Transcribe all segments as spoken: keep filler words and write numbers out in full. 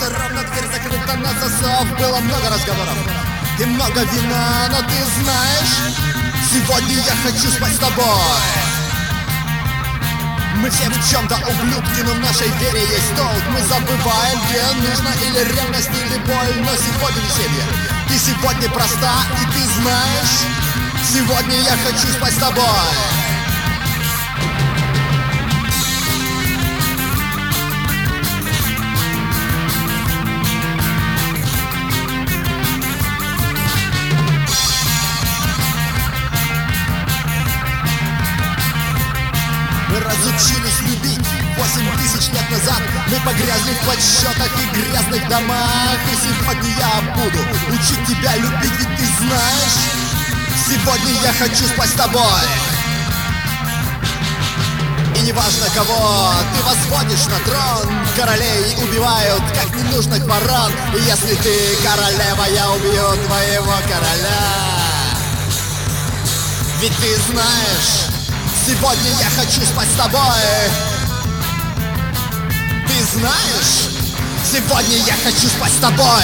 ровно, ровно, дверь закрыта на засов. Было много разговоров и много вина, но ты знаешь, сегодня я хочу спать с тобой. Мы все в чем-то ублюдки, но в нашей вере есть толк. Мы забываем, где нужно, или ревность, или боль. Но сегодня веселье, ты сегодня проста, и ты знаешь, сегодня я хочу спать с тобой. Мы разучились любить восемь тысяч лет назад. Мы погрязли в подсчетах и грязных домах. И сегодня я буду учить тебя любить, ведь ты знаешь, сегодня я хочу спать с тобой. И неважно кого ты возводишь на трон, королей убивают, как ненужных ворон. И если ты королева, я убью твоего короля. Ведь ты знаешь, сегодня я хочу спать с тобой. Ты знаешь, сегодня я хочу спать с тобой.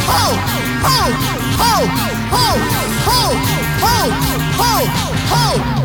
Ho!